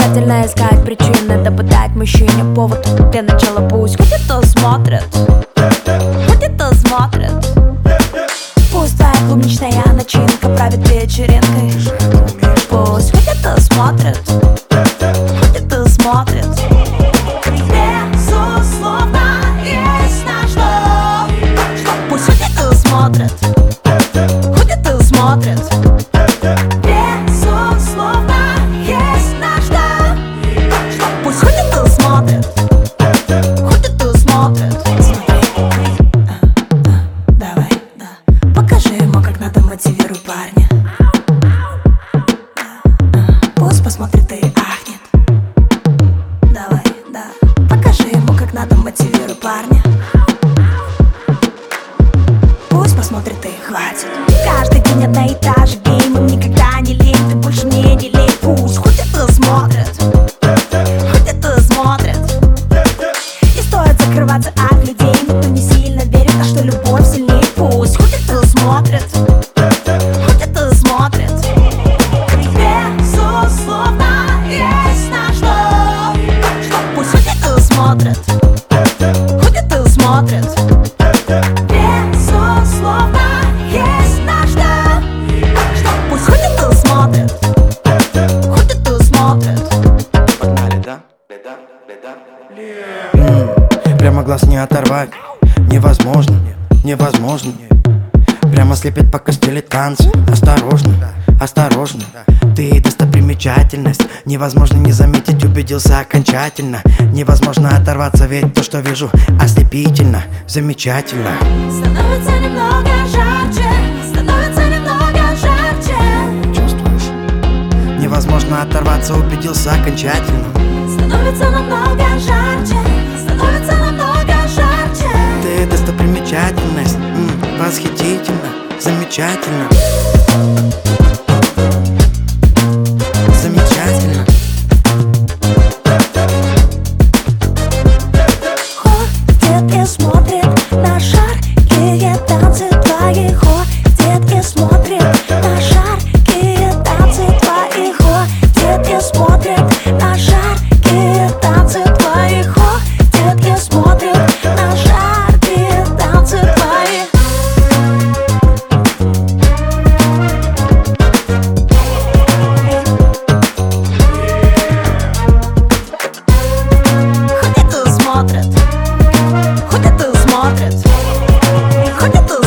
Старательно искать причины, добавлять мужчине повод для начала. Пусть хоть это смотрит, хоть это смотрит. Пусть твоя клубничная начинка правит вечеринкой. Пусть хоть это смотрит, хоть это смотрит. Безусловно, есть на что. Пусть хоть это смотрит, хоть это смотрит. Безусловно, есть на что. Пусть хоть это смотрит, хоть это смотрит. Давай, да. Покажи ему, как надо, мотивируй парня. Пусть посмотрит и ахнет. Давай, да. Покажи ему, как надо, мотивируй парня. Пусть посмотрит и хватит. Каждый день одна и та же гейм, никогда не лень, ты больше мне не лень. Пусть хоть это смотрит, хоть это смотрит. Не стоит закрываться от людей, никто не сильно верит, а что любовь сильнее. Пусть хоть это смотрит, хоть это смотрит. Безусловно, есть на что. Пусть хоть это смотрит, хоть это смотрит. Безусловно, есть на что. Пусть хоть это смотрит, хоть это смотрит. Погнали, да? Прямо глаз не оторвать. Невозможно, невозможно. Прямо слепит, пока стелит танцы. Осторожно, осторожно. Ты достопримечательность. Невозможно не заметить, убедился окончательно. Невозможно оторваться, ведь то, что вижу, ослепительно, замечательно. Становится немного жарче, становится немного жарче. Чувствуешь? Невозможно оторваться, убедился окончательно. Становится намного жарче, становится намного жарче. Ты достопримечательность, восхитительно, замечательно. Замечательно. Ходит и смотрит на жаркие танцы твои. Ходит и смотрит на жаркие танцы твои. Ходит и смотрит на жаркие танцы твои. Ходит и смотрит на жаркие танцы твои. Хоть это смотрит, хоть это смотрит, хоть это